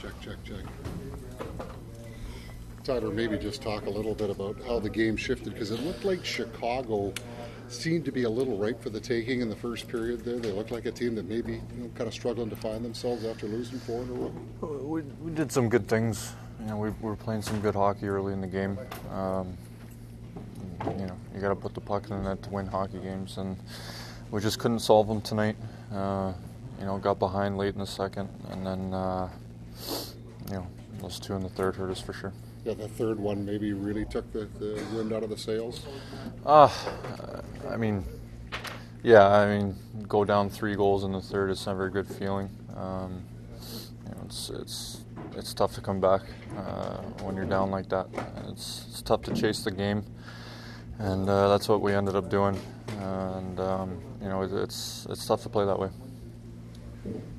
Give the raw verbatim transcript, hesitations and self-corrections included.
Check, check, check. Tyler, maybe just talk a little bit about how the game shifted, because it looked like Chicago seemed to be a little ripe for the taking in the first period there. They looked like a team that maybe, you know, kind of struggling to find themselves after losing four in a row. We, we did some good things. You know, we, we were playing some good hockey early in the game. Um, you know, you got to put the puck in the net to win hockey games, and we just couldn't solve them tonight. Uh, you know, got behind late in the second, and then, uh, you know, those two in the third hurt us for sure. Yeah, the third one maybe really took the, the wind out of the sails. Uh, I mean, yeah, I mean, go down three goals in the third is never a good feeling. Um, you know, it's it's it's tough to come back uh, when you're down like that. It's it's tough to chase the game, and uh, that's what we ended up doing. And um, you know, it, it's it's tough to play that way.